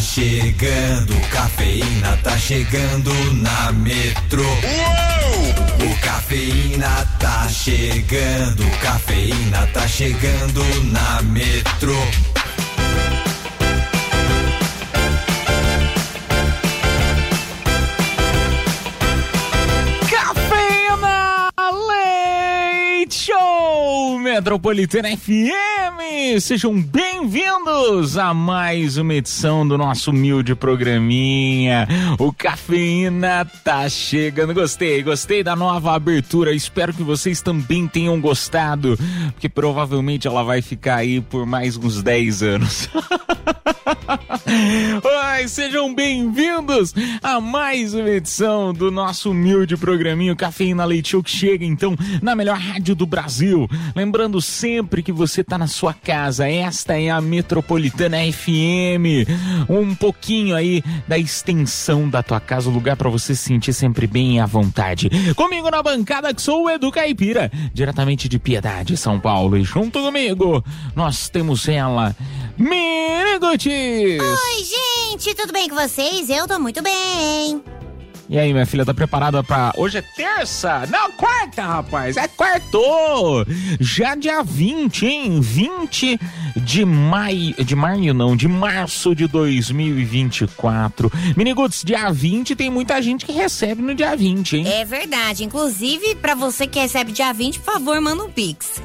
chegando, cafeína tá chegando na Metro. O Cafeína tá chegando, cafeína tá chegando na Metro. Show Metropolitana FM, sejam bem-vindos a mais uma edição do nosso humilde programinha. O Cafeína tá chegando. Gostei da nova abertura, espero que vocês também tenham gostado, porque provavelmente ela vai ficar aí por mais uns 10 anos. Oi, sejam bem-vindos a mais uma edição do nosso humilde programinha, o Cafeína Leite Show, que chega então na melhor rádio do Brasil. Lembrando sempre que você tá na sua casa, esta é a Metropolitana FM, um pouquinho aí da extensão da tua casa, um lugar pra você se sentir sempre bem à vontade. Comigo na bancada que sou o Edu Caipira, diretamente de Piedade, São Paulo, e junto comigo nós temos ela, Miniguts. Oi, gente, tudo bem com vocês? Eu tô muito bem. E aí, minha filha, tá preparada pra... Hoje é terça? Não, quarta, rapaz. É quarto. Já dia 20, hein? 20 de maio... De março de 2024. Miniguts, dia 20 tem muita gente que recebe no dia 20, hein? É verdade. Inclusive, pra você que recebe dia 20, por favor, manda um pix.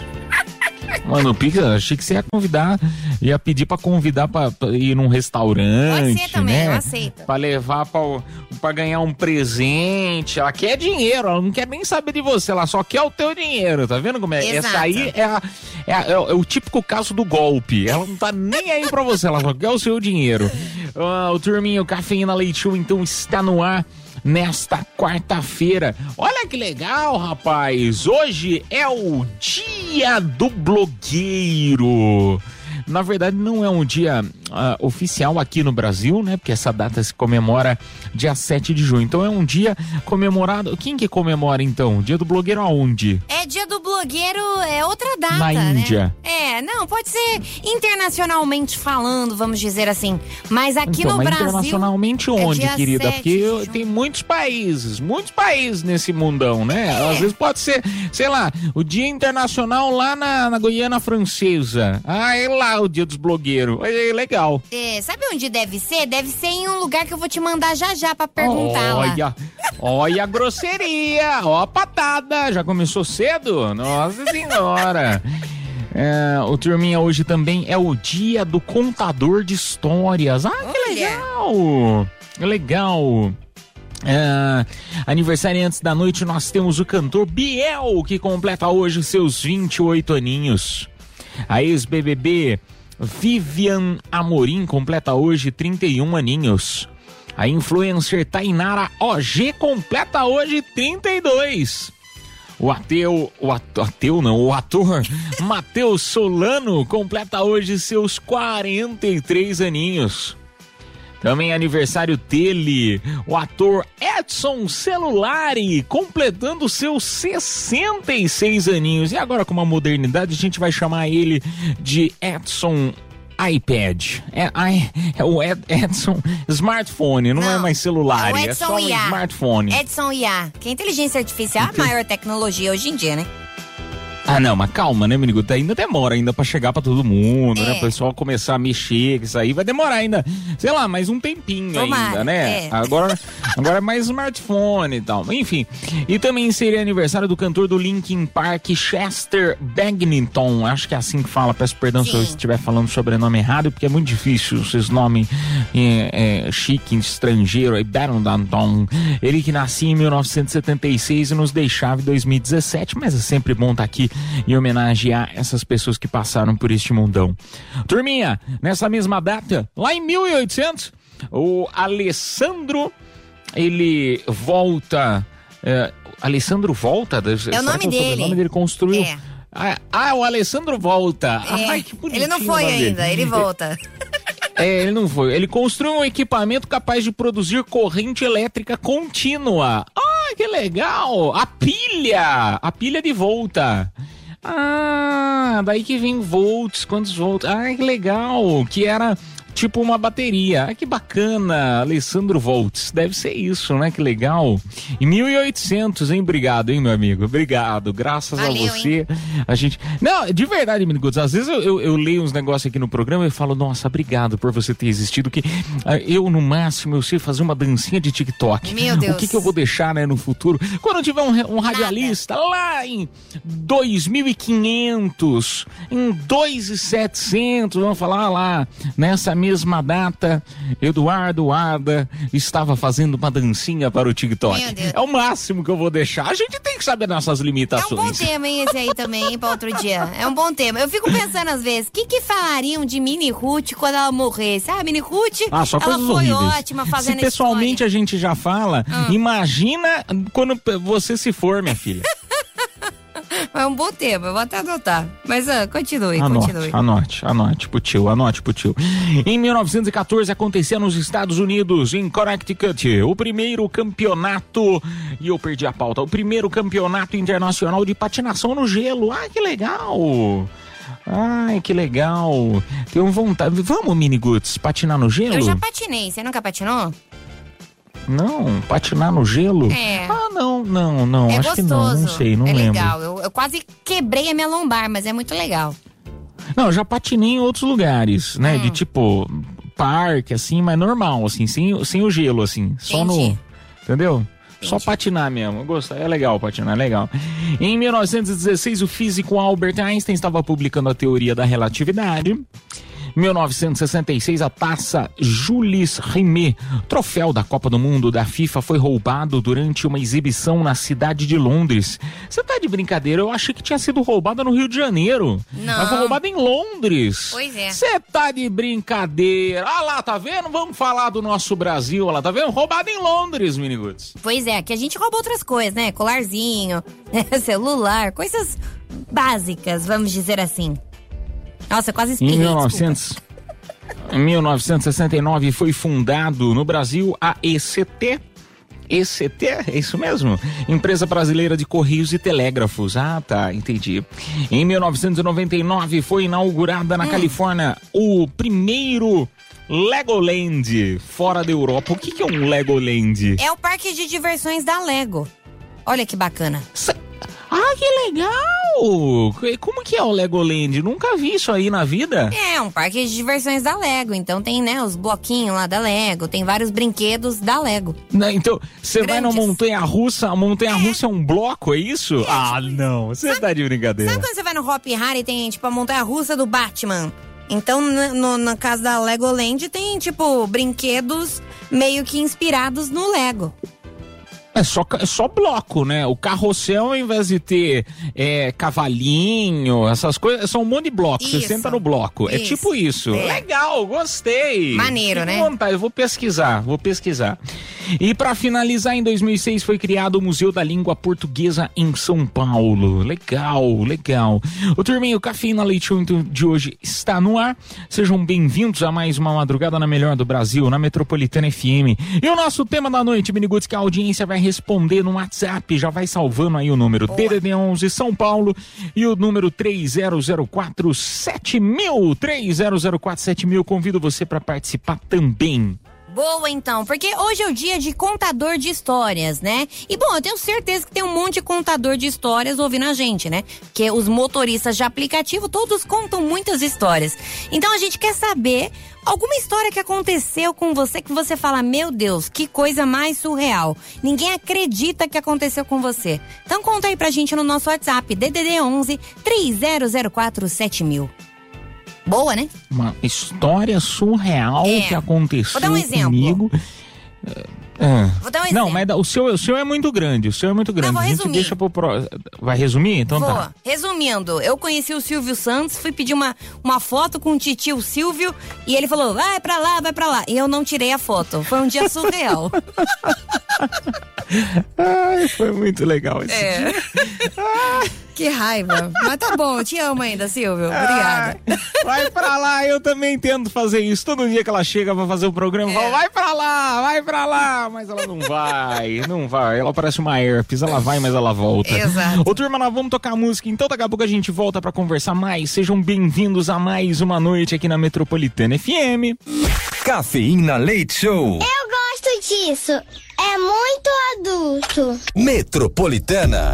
Mano, Pica, achei que você ia convidar, ia pedir pra convidar pra ir num restaurante. Pode ser também, né? eu aceito. Pra levar pra ganhar um presente. Ela quer dinheiro, ela não quer nem saber de você, ela só quer o teu dinheiro, tá vendo como é? Exato. Essa aí é o típico caso do golpe. Ela não tá nem aí pra você, ela só quer o seu dinheiro. O turminho, o Cafeína Leite Show, então, está no ar nesta quarta-feira. Olha que legal, rapaz! Hoje é o Dia do Blogueiro. Na verdade, não é um dia oficial aqui no Brasil, né? Porque essa data se comemora dia 7 de junho. Então é um dia comemorado... Quem que comemora, então? Dia do blogueiro aonde? É dia do blogueiro, é outra data, na Índia. Né? Não, pode ser internacionalmente falando, vamos dizer assim. Mas aqui então, no Brasil... internacionalmente onde, querida? Porque tem muitos países nesse mundão, né? Às vezes pode ser, sei lá, o Dia Internacional lá na Guiana Francesa. É lá o Dia dos Blogueiros. É legal. Sabe onde deve ser? Deve ser em um lugar que eu vou te mandar já pra perguntar lá. Olha a grosseria, ó a patada. Já começou cedo? Nossa senhora. O turminha, hoje também é o Dia do Contador de Histórias. Que legal. Legal. Aniversariantes da noite, nós temos o cantor Biel, que completa hoje seus 28 aninhos. A ex-BBB Vivian Amorim completa hoje 31 aninhos. A influencer Tainara OG completa hoje 32. O ator Matheus Solano completa hoje seus 43 aninhos. Também é aniversário dele, o ator Edson Celulari, completando seus 66 aninhos. E agora, com uma modernidade, a gente vai chamar ele de Edson iPad. É o Edson Smartphone, não é mais celular, é só um smartphone. Edson IA, que a inteligência artificial é a maior tecnologia hoje em dia, né? Não, mas calma, né, menino? Ainda demora pra chegar pra todo mundo, né? O pessoal começar a mexer, que isso aí vai demorar ainda, sei lá, mais um tempinho. Tomara, ainda, né? Agora é mais smartphone e tal. Enfim, e também seria aniversário do cantor do Linkin Park, Chester Bennington. Acho que é assim que fala, peço perdão se eu estiver falando o sobrenome errado, porque é muito difícil esses nomes chique, estrangeiro, aí, Bennington. Ele que nascia em 1976 e nos deixava em 2017, mas é sempre bom estar aqui e homenagear essas pessoas que passaram por este mundão. Turminha, nessa mesma data, lá em 1800, o Alessandro, ele volta... Alessandro Volta? É o nome dele. O nome dele construiu... o Alessandro Volta. Ai, que bonitinho. Ele não foi ainda, ele volta. Ele não foi. Ele construiu um equipamento capaz de produzir corrente elétrica contínua. Que legal! A pilha de Volta. Daí que vem volts, quantos volts? Que legal, que era tipo uma bateria. Que bacana, Alessandro Volts. Deve ser isso, né? Que legal. E 1800, hein? Obrigado, hein, meu amigo? Obrigado. Graças a você. Hein? A gente... Não, de verdade, menino Guts, às vezes eu leio uns negócios aqui no programa e falo, nossa, obrigado por você ter existido, que eu, no máximo, eu sei fazer uma dancinha de TikTok. Meu Deus. O que eu vou deixar, né, no futuro? Quando tiver um radialista lá em 2500, em 2700, vamos falar lá, nessa mesma data, Eduardo Arda estava fazendo uma dancinha para o TikTok. É o máximo que eu vou deixar. A gente tem que saber nossas limitações. É um bom tema, hein, esse aí também, para outro dia. É um bom tema. Eu fico pensando às vezes, o que falariam de Mini Ruth quando ela morresse? Mini Ruth, ela foi horríveis. Ótima fazendo Se pessoalmente história. A gente já fala, imagina quando você se for, minha filha. É um bom tema, eu vou até adotar. Mas continue. Anote pro tio. Em 1914 acontecia nos Estados Unidos, em Connecticut, o primeiro campeonato, e eu perdi a pauta, o primeiro campeonato internacional de patinação no gelo. Que legal! Que legal! Tenho vontade. Vamos, Mini Guts, patinar no gelo? Eu já patinei, você nunca patinou? Não, patinar no gelo? Não. É acho gostoso. Que não sei, não lembro. É legal, eu quase quebrei a minha lombar, mas é muito legal. Não, eu já patinei em outros lugares, né? De tipo, parque, assim, mas normal, assim, sem o gelo, assim. Entendi. Só no... Entendeu? Só patinar mesmo, eu gosto, é legal patinar, é legal. Em 1916, o físico Albert Einstein estava publicando a teoria da relatividade. 1966, a taça Jules Rimet, troféu da Copa do Mundo da FIFA, foi roubado durante uma exibição na cidade de Londres. Você tá de brincadeira? Eu achei que tinha sido roubada no Rio de Janeiro. Não. Mas foi roubada em Londres. Pois é. Você tá de brincadeira? Lá, tá vendo? Vamos falar do nosso Brasil, lá, tá vendo? Roubada em Londres, Mini Guts. Pois é, que a gente rouba outras coisas, né? Colarzinho, celular, coisas básicas, vamos dizer assim. Nossa, quase espirrei, Em 1969 foi fundado no Brasil a ECT. ECT, é isso mesmo? Empresa Brasileira de Correios e Telégrafos. Tá, entendi. Em 1999 foi inaugurada na Califórnia o primeiro Legoland fora da Europa. O que é um Legoland? É o parque de diversões da Lego. Olha que bacana. Que legal! Como que é o Legoland? Nunca vi isso aí na vida. É um parque de diversões da Lego. Então tem, né, os bloquinhos lá da Lego. Tem vários brinquedos da Lego. Então, você vai na montanha-russa, a montanha-russa é um bloco, é isso? Não, você tá de brincadeira. Sabe quando você vai no Hop Harry e tem, tipo, a montanha-russa do Batman? Então, na casa da Legoland tem, tipo, brinquedos meio que inspirados no Lego. É só bloco, né? O carrossel, ao invés de ter cavalinho, essas coisas, são um monte de blocos. Você senta no bloco. É tipo isso. Legal, gostei. Maneiro, né? Vontade. Eu vou pesquisar. E para finalizar, em 2006 foi criado o Museu da Língua Portuguesa em São Paulo. Legal. O Turminho Cafeína Leite Show de hoje está no ar. Sejam bem-vindos a mais uma madrugada na melhor do Brasil, na Metropolitana FM. E o nosso tema da noite, Mini Guts, que a audiência vai responder no WhatsApp, já vai salvando aí o número DDD 11 São Paulo e o número 30047000, 30047000. Convido você para participar também. Boa, então, porque hoje é o dia de contador de histórias, né? E, bom, eu tenho certeza que tem um monte de contador de histórias ouvindo a gente, né? Porque os motoristas de aplicativo, todos contam muitas histórias. Então, a gente quer saber alguma história que aconteceu com você que você fala, meu Deus, que coisa mais surreal. Ninguém acredita que aconteceu com você. Então, conta aí pra gente no nosso WhatsApp, DDD 11 30047000. Boa, né? Uma história surreal que aconteceu Vou dar um exemplo. Comigo. Vou dar um exemplo. Não, mas o seu é muito grande. O seu é muito grande. Não, vou resumir. A gente deixa pro próximo. Vai resumir? Então tá. Resumindo, eu conheci o Silvio Santos, fui pedir uma foto com o titio Silvio e ele falou, vai pra lá. E eu não tirei a foto. Foi um dia surreal. Foi muito legal esse dia. Que raiva. Mas tá bom, eu te amo ainda, Silvio. Obrigada. Vai pra lá, eu também tento fazer isso. Todo dia que ela chega pra fazer o programa, eu falo, vai pra lá. Mas ela não vai. Ela parece uma herpes, ela vai, mas ela volta. Exato. Ô, turma, nós vamos tocar música, então daqui a pouco a gente volta pra conversar mais. Sejam bem-vindos a mais uma noite aqui na Metropolitana FM. Cafeína Leite Show. Eu gosto disso. É muito adulto. Metropolitana.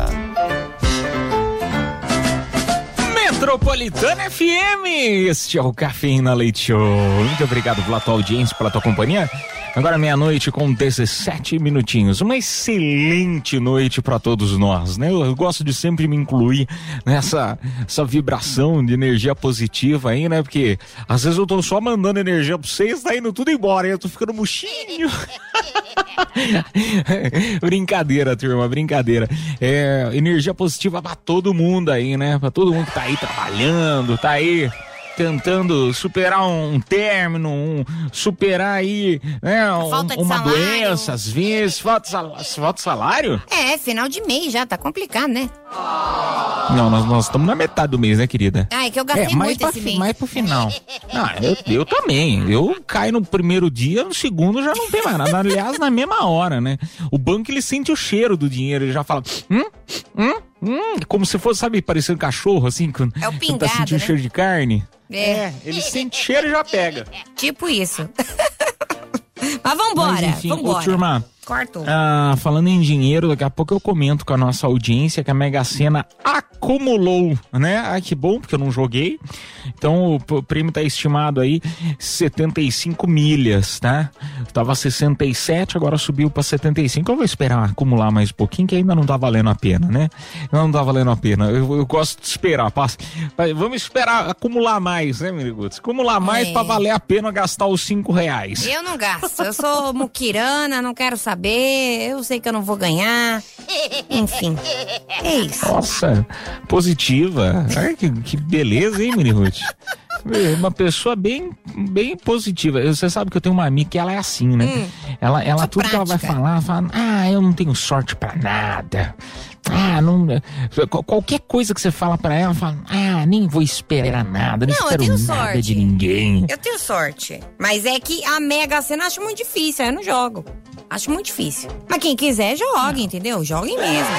Metropolitana FM, este é o Cafeína Leite Show. Muito obrigado pela tua audiência, pela tua companhia. Agora meia-noite com 17 minutinhos. Uma excelente noite para todos nós, né? Eu gosto de sempre me incluir nessa vibração de energia positiva aí, né? Porque às vezes eu tô só mandando energia pra vocês, tá indo tudo embora, eu tô ficando murchinho. Brincadeira, turma, brincadeira. Energia positiva pra todo mundo aí, né? Pra todo mundo que tá aí trabalhando, tá aí tentando superar um término, superar aí, né, uma doença, às vezes, falta salário? Final de mês já, tá complicado, né? Não, nós estamos na metade do mês, né, querida? É que eu gastei muito esse mês. Mais pro final. Eu também, eu caio no primeiro dia, no segundo já não tem mais nada, aliás, na mesma hora, né? O banco, ele sente o cheiro do dinheiro, ele já fala, como se fosse, sabe, parecendo cachorro, assim, quando é o pingado, tá sentindo né? Cheiro de carne. Ele sente cheiro e já pega. Tipo isso. Mas vambora. Mas, enfim, vambora. Ô, turma, falando em dinheiro, daqui a pouco eu comento com a nossa audiência que a Mega Sena acumulou, né? Ai, que bom, porque eu não joguei. Então o prêmio tá estimado aí 75 milhas, tá? Tava 67, agora subiu pra 75. Eu vou esperar acumular mais um pouquinho, que ainda não tá valendo a pena, né? Não tá valendo a pena. Eu gosto de esperar. Vamos esperar acumular mais, né, Miriguts? Acumular mais pra valer a pena gastar os R$5. Eu não gasto. Eu sou muquirana, não quero saber. Eu sei que eu não vou ganhar. Enfim, é isso. Nossa, positiva. Ai, que beleza, hein, Mini Ruth? Uma pessoa bem positiva. Você sabe que eu tenho uma amiga que ela é assim, né? Ela tudo prática. Que ela vai falar, fala, eu não tenho sorte pra nada. Não. Qualquer coisa que você fala pra ela, fala, nem vou esperar nada, não espero nada sorte. De ninguém. Eu tenho sorte. Mas é que a Mega Sena eu acho muito difícil, eu não jogo. Acho muito difícil. Mas quem quiser, jogue, entendeu? Joguem mesmo.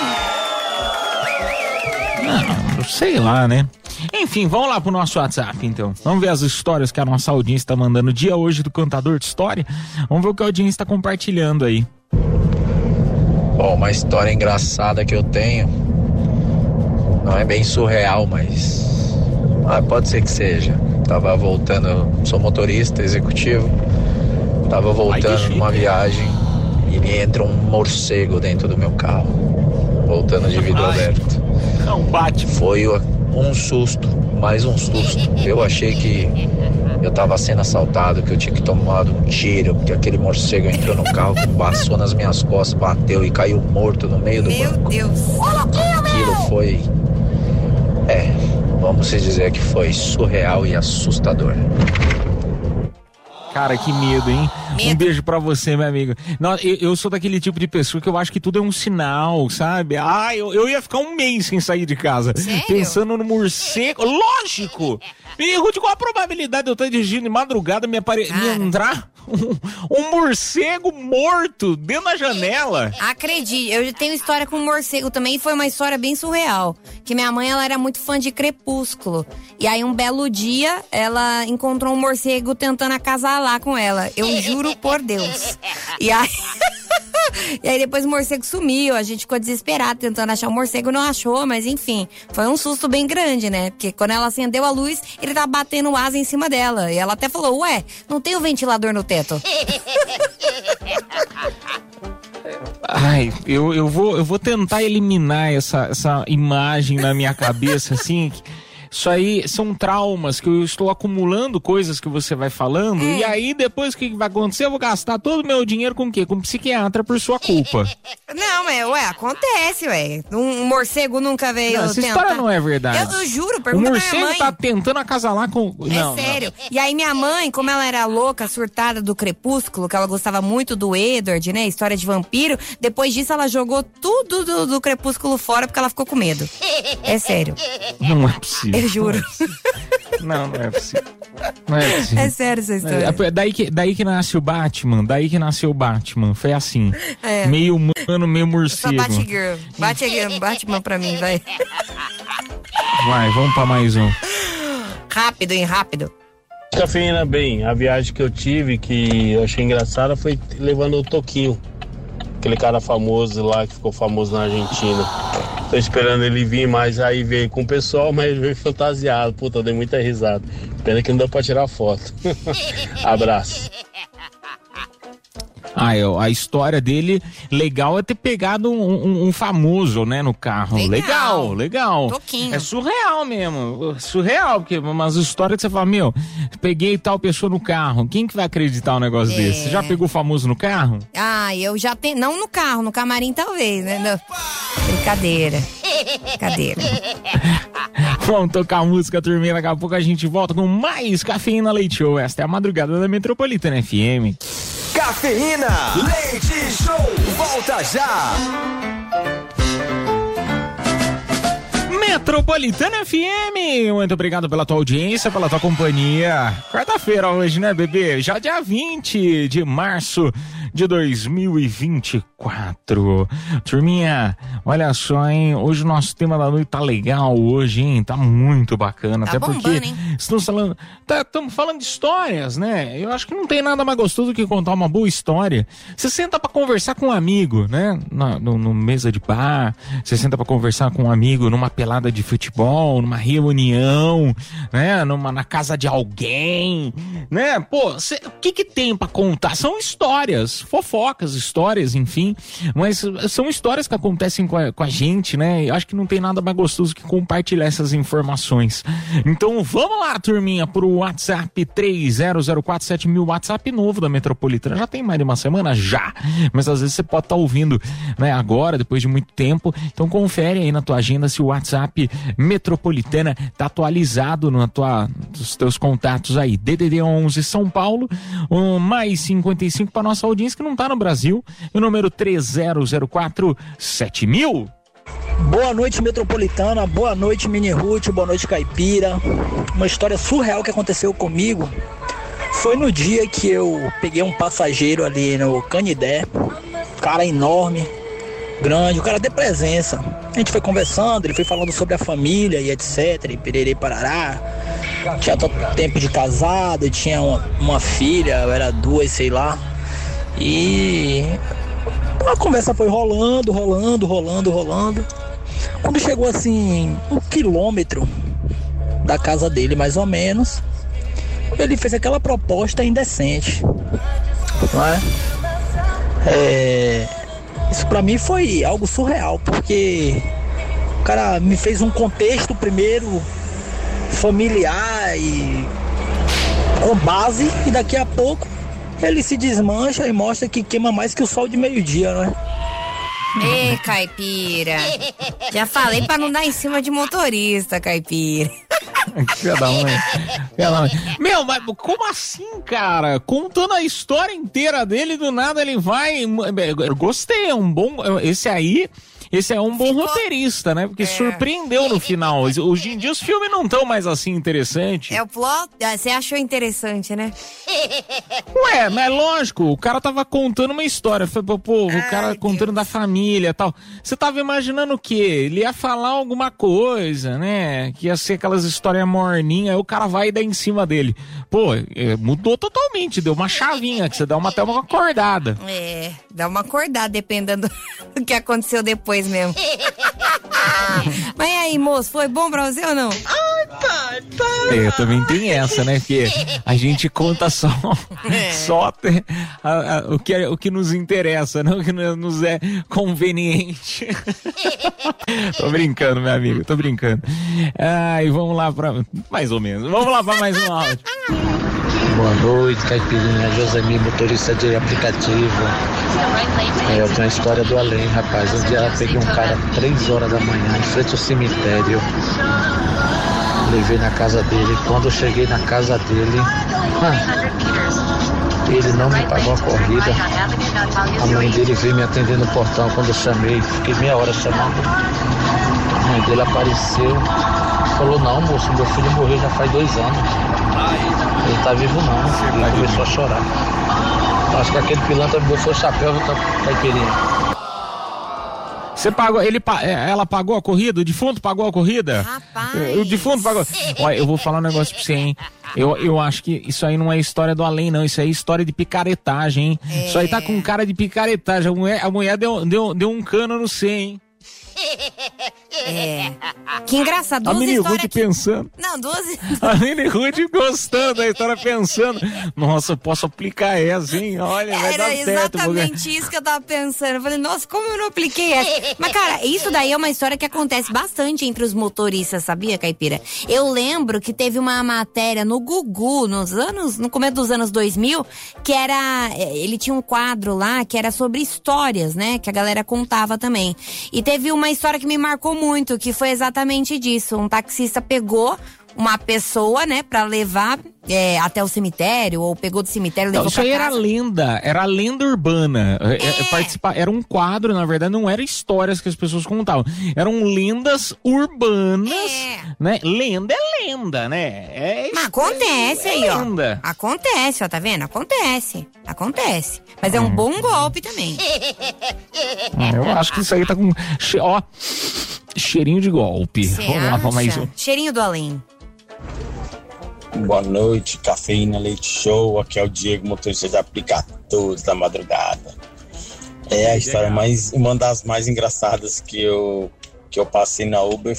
Sei lá, né? Enfim, vamos lá pro nosso WhatsApp, então. Vamos ver as histórias que a nossa audiência tá mandando. Dia hoje do Contador de História. Vamos ver o que a audiência tá compartilhando aí. Bom, uma história engraçada que eu tenho. Não é bem surreal, mas pode ser que seja. Tava voltando, sou motorista executivo. Tava voltando numa viagem e me entra um morcego dentro do meu carro. Voltando de vidro aberto. Não bate. Foi um susto, mais um susto. Eu achei que eu tava sendo assaltado, que eu tinha que tomar um tiro, porque aquele morcego entrou no carro, passou nas minhas costas, bateu e caiu morto no meio do banco. Meu Deus. Aquilo foi, vamos dizer que foi surreal e assustador. Cara, que medo, hein? Um beijo pra você, meu amigo. Não, eu sou daquele tipo de pessoa que eu acho que tudo é um sinal, sabe? Eu ia ficar um mês sem sair de casa. Sério? Pensando no morcego. Lógico! E Ruth, qual a probabilidade de eu estar dirigindo de madrugada me entrar um morcego morto dentro da janela? Acredite, eu tenho história com morcego também, e foi uma história bem surreal. Que minha mãe, ela era muito fã de Crepúsculo. E aí, um belo dia, ela encontrou um morcego tentando acasalar com ela. Eu juro por Deus. E aí... E aí depois o morcego sumiu, a gente ficou desesperado tentando achar o morcego, não achou, mas enfim, foi um susto bem grande, né? Porque quando ela acendeu a luz, ele tava batendo asa em cima dela. E ela até falou, não tem o ventilador no teto. Eu vou tentar eliminar essa imagem na minha cabeça, assim... Isso aí são traumas que eu estou acumulando coisas que você vai falando. E aí, depois o que vai acontecer? Eu vou gastar todo o meu dinheiro com o quê? Com psiquiatra por sua culpa. Não, acontece, um morcego nunca veio essa história não é verdade. Eu juro, pergunta pra minha mãe. O morcego tá tentando acasalar com... Não, sério. Não. E aí minha mãe, como ela era louca, surtada do Crepúsculo, que ela gostava muito do Edward, né? História de vampiro. Depois disso, ela jogou tudo do Crepúsculo fora porque ela ficou com medo. É sério. Não é possível. Eu juro. Não é possível. Não é possível. É sério essa história. Daí que nasce o Batman. Daí que nasceu o Batman. Foi assim. Meio humano, meio morcego. Só Batgirl. Batman pra mim, vai. Vai, vamos pra mais um. Rápido. Cafeína, bem, a viagem que eu tive, que eu achei engraçada, foi levando o Toquinho. Aquele cara famoso lá, que ficou famoso na Argentina. Tô esperando ele vir, mas aí veio com o pessoal, mas veio fantasiado. Puta, eu dei muita risada. Pena que não deu pra tirar foto. Abraço. A história dele, legal é ter pegado um famoso, né, no carro. Legal. Toquinho. É surreal mesmo. Surreal, porque umas histórias que você fala, peguei tal pessoa no carro. Quem que vai acreditar um negócio desse? Você já pegou famoso no carro? Eu já tenho. Não no carro, no camarim talvez, né? Não. Brincadeira. Vamos tocar música, turminha. Daqui a pouco a gente volta com mais Cafeína Leite Show. Esta é a madrugada da Metropolitana FM. Cafeína Leite Show, volta já! Metropolitana FM, muito obrigado pela tua audiência, pela tua companhia. Quarta-feira hoje, né, bebê? Já dia 20 de março de 2024. Turminha, olha só, hein? Hoje o nosso tema da noite tá legal hoje, hein? Tá muito bacana. Tá até bombando, porque hein? estamos falando de histórias, né? Eu acho que não tem nada mais gostoso do que contar uma boa história. Você senta pra conversar com um amigo, né? No mesa de bar, você senta pra conversar com um amigo numa pelada de futebol, numa reunião, né? Na casa de alguém, né? Pô, o que tem pra contar? São histórias, fofocas, histórias, enfim, mas são histórias que acontecem com a gente, né? Eu acho que não tem nada mais gostoso que compartilhar essas informações. Então vamos lá, turminha, pro WhatsApp 30047000, WhatsApp novo da Metropolitana. Já tem mais de uma semana? Já! Mas às vezes você pode estar ouvindo, né, agora, depois de muito tempo. Então confere aí na tua agenda se o WhatsApp Metropolitana tá atualizado nos teus contatos aí. DDD 11 São Paulo, mais 55 para nossa audiência que não tá no Brasil, o número 30047000. Boa noite, Metropolitana, boa noite, Mini Ruth, boa noite, Caipira. Uma história surreal que aconteceu comigo foi no dia que eu peguei um passageiro ali no Canidé, cara enorme, grande, o cara de presença. A gente foi conversando, ele foi falando sobre a família e etc, e pererê parará. Tinha todo tempo de casado, tinha uma filha, era 2, sei lá. E a conversa foi rolando. Quando chegou assim 1 quilômetro da casa dele, mais ou menos, ele fez aquela proposta indecente, não é? Isso pra mim foi algo surreal, porque o cara me fez um contexto primeiro familiar e com base, e daqui a pouco ele se desmancha e mostra que queima mais que o sol de meio-dia, né? Ê, Caipira, já falei pra não dar em cima de motorista, Caipira. Meu, mas como assim, cara? Contando a história inteira dele, do nada ele vai... Eu gostei, esse é um bom roteirista, né? Porque surpreendeu no final. Hoje em dia os filmes não estão mais assim interessantes. É o plot, você achou interessante, né? Ué, mas lógico, o cara tava contando uma história. O cara contando da família e tal. Você tava imaginando o quê? Ele ia falar alguma coisa, né? Que ia ser aquelas histórias morninhas, aí o cara vai e dá em cima dele. Mudou totalmente, deu uma chavinha, que você dá até uma acordada. Dá uma acordada, dependendo do que aconteceu depois mesmo. Mas aí, moço, foi bom pra você ou não? Ai, Também tem essa, né? Que a gente conta só o que nos interessa, não o que nos é conveniente. Tô brincando, meu amigo, tô brincando. E vamos lá mais ou menos. Vamos lá pra mais um áudio. Boa noite, Caipirinha, Josemir, motorista de aplicativo. Eu tenho a história do além, rapaz. Um dia eu peguei um cara 3 horas da manhã, em frente ao cemitério. Levei na casa dele. Quando eu cheguei na casa dele, ele não me pagou a corrida. A mãe dele veio me atender no portão quando eu chamei. Fiquei meia hora chamando. A mãe dele apareceu. Falou, não, moço, meu filho morreu já faz 2 anos. Ele tá vivo não. Ele começou a chorar. Acho que aquele pilantra me botou o chapéu, Caipirinha. Você pagou, ela pagou a corrida? O defunto pagou a corrida? Rapaz. O defunto pagou. Olha, eu vou falar um negócio pra você, hein? Eu acho que isso aí não é história do além, não. Isso aí é história de picaretagem, hein? Isso aí tá com cara de picaretagem. A mulher deu um cano no C, hein? Que engraçado. A Mini Ruth pensando. Não, 12. A Mini Ruth gostando da história, pensando. Nossa, eu posso aplicar essa, hein? Olha, vai dar certo. Era exatamente isso que eu tava pensando. Eu falei, nossa, como eu não apliquei essa? Mas, cara, isso daí é uma história que acontece bastante entre os motoristas, sabia, Caipira? Eu lembro que teve uma matéria no Gugu, no começo dos anos 2000, que era... Ele tinha um quadro lá que era sobre histórias, né? Que a galera contava também. E teve uma história que me marcou muito, que foi exatamente disso. Um taxista pegou uma pessoa, né, pra levar até o cemitério, ou pegou do cemitério e levou pra casa. Isso aí era lenda urbana. Era um quadro, na verdade, não era histórias que as pessoas contavam. Eram lendas urbanas, né? Lenda é lenda, né? Mas acontece aí, ó. Lenda. Acontece, ó, tá vendo? Acontece. Mas é um bom golpe também. Eu acho que isso aí tá com... cheirinho de golpe. Vamos lá, vamos mais um. Cheirinho do além. Boa noite, Cafeína Leite Show. Aqui é o Diego, motorista de aplicativos da madrugada. É a história uma das mais engraçadas que eu passei na Uber.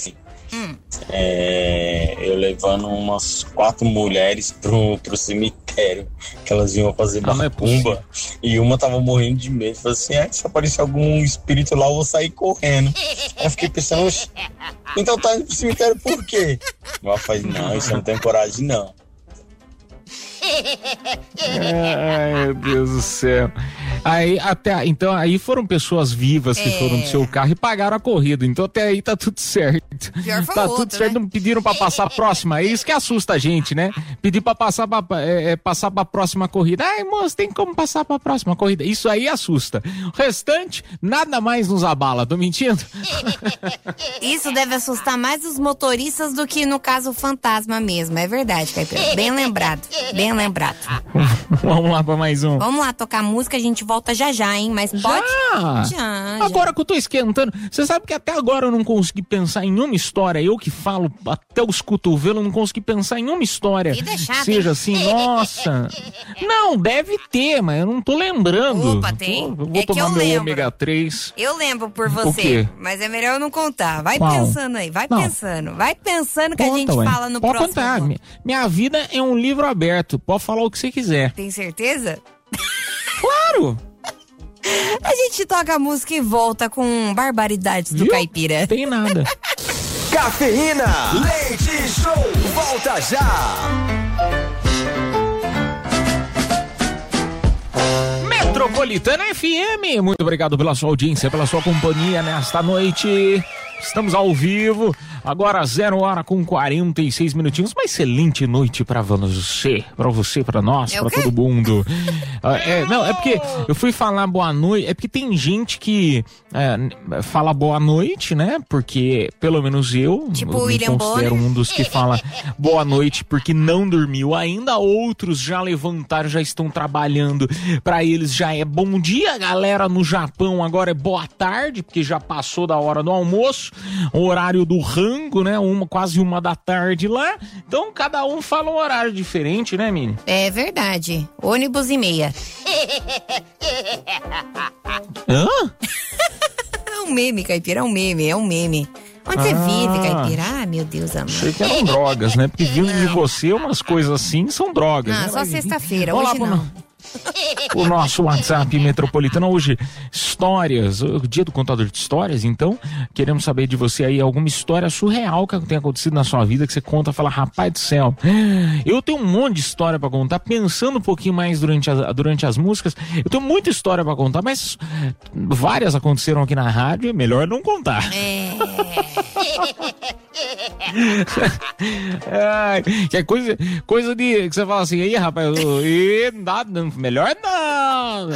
Eu levando umas 4 mulheres pro cemitério, que elas iam fazer macumba, e uma tava morrendo de medo. Falei assim, se aparecer algum espírito lá, eu vou sair correndo. Aí eu fiquei pensando, então tá indo pro cemitério por quê? Ela falou, não, isso eu não tenho coragem não. Ai, meu Deus do céu. Aí foram pessoas vivas que foram no seu carro e pagaram a corrida. Então até aí tá tudo certo. Tá tudo certo, né? Não pediram pra passar a próxima. É isso que assusta a gente, né? Pedir pra passar pra próxima corrida. Ai, moço, tem como passar pra próxima corrida. Isso aí assusta. O restante, nada mais nos abala. Tô mentindo? Isso deve assustar mais os motoristas do que, no caso, o fantasma mesmo. É verdade, Caipira. Bem lembrado. Vamos lá pra mais um. Vamos lá tocar música, a gente volta já, hein? Mas pode? Já. Agora que eu tô esquentando, você sabe que até agora eu não consegui pensar em uma história, eu que falo até os cotovelos, eu não consegui pensar em uma história chato, seja assim, nossa. Não, deve ter, mas eu não tô lembrando. Opa, tem. Vou tomar meu ômega 3. Eu lembro por você, mas é melhor eu não contar. Vai pensando aí, vai pensando que a gente fala no próximo. Pode contar, minha vida é um livro aberto, pode falar o que você quiser. Tem certeza? Claro! A gente toca a música e volta com barbaridades do Caipira. Tem nada. Cafeína, Leite Show, volta já! Metropolitana FM, muito obrigado pela sua audiência, pela sua companhia nesta noite. Estamos ao vivo, agora 0h46 minutinhos. Uma excelente noite pra você, pra nós, pra todo mundo. Não, é porque eu fui falar boa noite, é porque tem gente que fala boa noite, né? Porque, pelo menos eu me considero um dos que fala boa noite porque não dormiu ainda. Outros já levantaram, já estão trabalhando. Pra eles já é bom dia, galera. No Japão agora é boa tarde, porque já passou da hora do almoço. O horário do rango, né? Quase 1 da tarde lá. Então cada um fala um horário diferente, né, Mini? É verdade. Ônibus e meia. Hã? É um meme, Caipira, é um meme. Onde você vive, Caipira? Ah, meu Deus, amor. Achei que eram drogas, né? Porque vindo de você, umas coisas assim são drogas. Não, né? só sexta-feira, hoje não. O nosso WhatsApp metropolitano hoje, histórias, o dia do contador de histórias, então queremos saber de você aí alguma história surreal que tenha acontecido na sua vida, que você conta e fala, rapaz do céu, eu tenho um monte de história pra contar, pensando um pouquinho mais durante as músicas, eu tenho muita história pra contar, mas várias aconteceram aqui na rádio, é melhor não contar. Que é coisa de que você fala assim, aí rapaz, melhor não.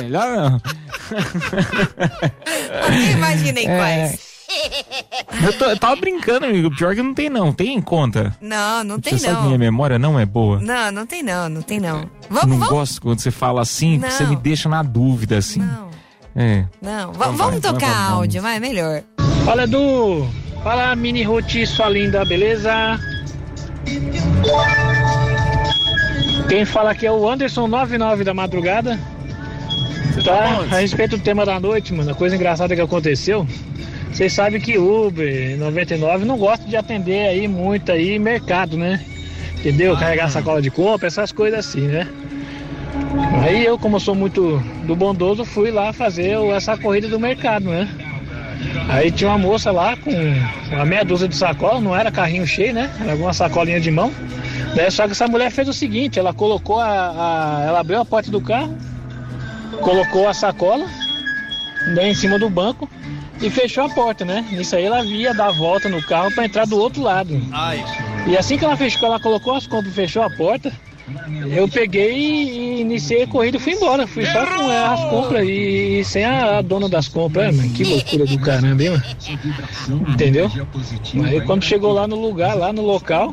Imaginei quais. Eu tava brincando, amigo. Pior que não tem, não. Tem em conta? Não tem, você sabe que minha memória não é boa? Não tem, não. Vamos? Gosto quando você fala assim, porque você me deixa na dúvida, assim. Não. Vamos tocar áudio, vai, melhor. Fala, Edu. Fala, Mini Ruth, sua linda, beleza? Quem fala aqui é o Anderson 99 da madrugada. Tá? A respeito do tema da noite, mano, a coisa engraçada que aconteceu. Vocês sabem que Uber 99 não gosta de atender aí muito aí mercado, né? Entendeu? Carregar sacola de compra, essas coisas assim, né? Aí eu, como sou muito do bondoso, fui lá fazer essa corrida do mercado, né? Aí tinha uma moça lá com uma meia dúzia de sacola, não era carrinho cheio, né? Era alguma sacolinha de mão. Daí, só que essa mulher fez o seguinte, ela colocou ela abriu a porta do carro, colocou a sacola, daí em cima do banco e fechou a porta, né? Nisso aí ela ia dar a volta no carro para entrar do outro lado. E assim que ela colocou as compras e fechou a porta, eu peguei e iniciei a corrida e fui embora. Fui só com as compras e sem a dona das compras. Mano, que loucura do caramba, hein, mano? Entendeu? Aí quando chegou lá no lugar, lá no local,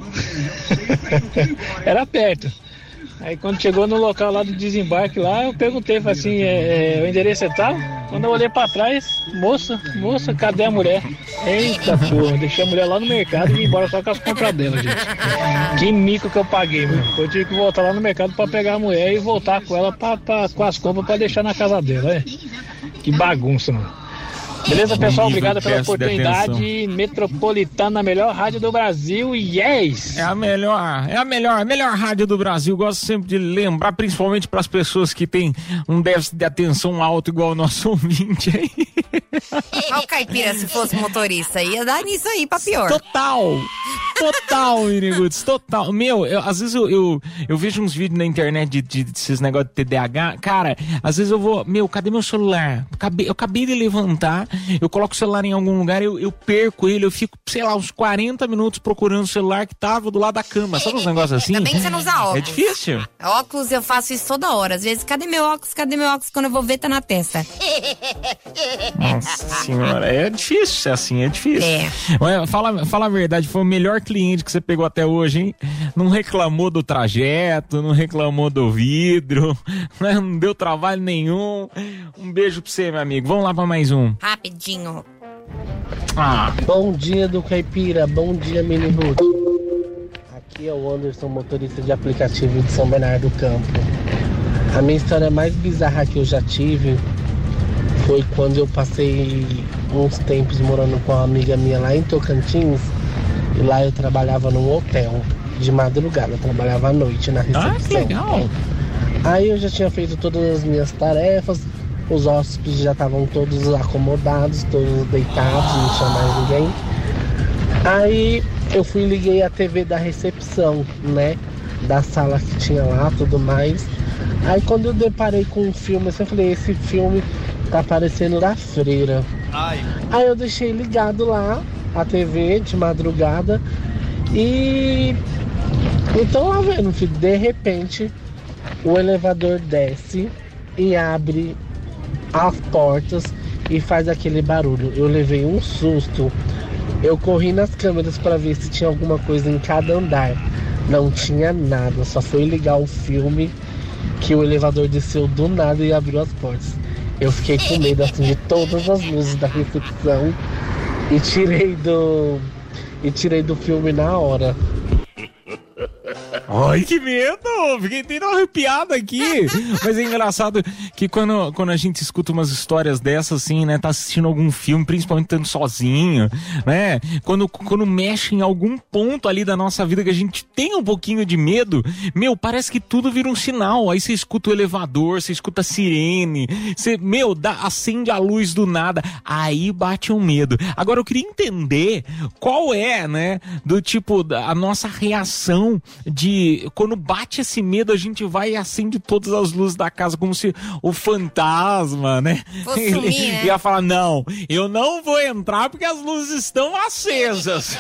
era perto. Aí quando chegou no local lá do desembarque lá, eu perguntei, falei assim, o endereço é tal? Quando eu olhei pra trás, moça, cadê a mulher? Eita porra, deixei a mulher lá no mercado e ir embora só com as compras dela, gente. Que mico que eu paguei, mano. Eu tive que voltar lá no mercado pra pegar a mulher e voltar com ela com as compras pra deixar na casa dela, Que bagunça, mano. Beleza, pessoal? Obrigado pela oportunidade. Metropolitana, a melhor rádio do Brasil. Yes! É a melhor rádio do Brasil. Gosto sempre de lembrar, principalmente para as pessoas que têm um déficit de atenção alto igual o nosso ouvinte aí. Olha o Caipira, se fosse motorista, ia dar nisso aí pra pior. Total, Miniguts, total. Meu, às vezes eu vejo uns vídeos na internet de esses negócios de TDAH. Cara, às vezes eu vou, cadê meu celular? Eu acabei de levantar, eu coloco o celular em algum lugar, eu perco ele, eu fico, sei lá, uns 40 minutos procurando o celular que tava do lado da cama. Sabe uns negócios assim? Ainda bem que você não usa óculos. É difícil. Óculos eu faço isso toda hora. Às vezes, cadê meu óculos? Quando eu vou ver, tá na testa. Nossa senhora, é difícil, assim, é difícil. Fala a verdade, foi o melhor cliente que você pegou até hoje, hein? Não reclamou do trajeto, não reclamou do vidro, né? Não deu trabalho nenhum. Um beijo pra você, meu amigo. Vamos lá pra mais um. Rapidinho. Bom dia do Caipira, bom dia, Mini Ruth. Aqui é o Anderson, motorista de aplicativo de São Bernardo do Campo. A minha história mais bizarra que eu já tive foi quando eu passei uns tempos morando com uma amiga minha lá em Tocantins. E lá eu trabalhava num hotel de madrugada, eu trabalhava à noite na recepção. Que legal! Aí eu já tinha feito todas as minhas tarefas, os hóspedes já estavam todos acomodados, todos deitados, não tinha mais ninguém. Aí eu fui e liguei a TV da recepção, né? Da sala que tinha lá, tudo mais. Aí quando eu deparei com um filme, eu falei, esse filme tá parecendo da Freira. Aí eu deixei ligado lá a TV de madrugada e então lá vendo, filho, de repente o elevador desce e abre as portas e faz aquele barulho. Eu levei um susto. Eu corri nas câmeras para ver se tinha alguma coisa em cada andar. Não tinha nada, só foi ligar o filme que o elevador desceu do nada e abriu as portas. Eu fiquei com medo assim de todas as luzes da recepção e tirei do filme na hora. Ai, que medo! Fiquei tendo arrepiado aqui. Mas é engraçado que quando a gente escuta umas histórias dessas, assim, né? Tá assistindo algum filme, principalmente estando sozinho, né? Quando mexe em algum ponto ali da nossa vida que a gente tem um pouquinho de medo, parece que tudo vira um sinal. Aí você escuta o elevador, você escuta a sirene, você, acende a luz do nada. Aí bate um medo. Agora eu queria entender qual é, né? Do tipo, a nossa reação de quando bate esse medo, a gente vai e acende todas as luzes da casa, como se o fantasma, né? Ele ia falar, não, eu não vou entrar porque as luzes estão acesas.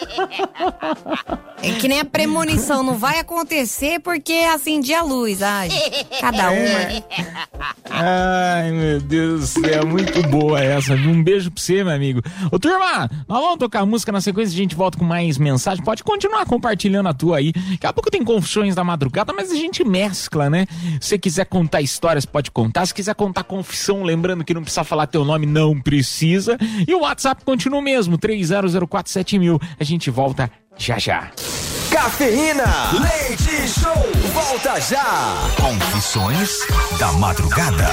É que nem a premonição, não vai acontecer porque acendi a luz. Ai, cada uma. Ai, meu Deus do céu, muito boa essa. Um beijo pra você, meu amigo. Ô, turma, nós vamos tocar música na sequência, a gente volta com mais mensagem. Pode continuar compartilhando a tua aí. Daqui a pouco tem Confissões da Madrugada, mas a gente mescla, né? Se você quiser contar histórias, pode contar. Se quiser contar confissão, lembrando que não precisa falar teu nome, não precisa. E o WhatsApp continua o mesmo, 30047000. A gente volta já já. Cafeína, leite show, volta já. Confissões da Madrugada.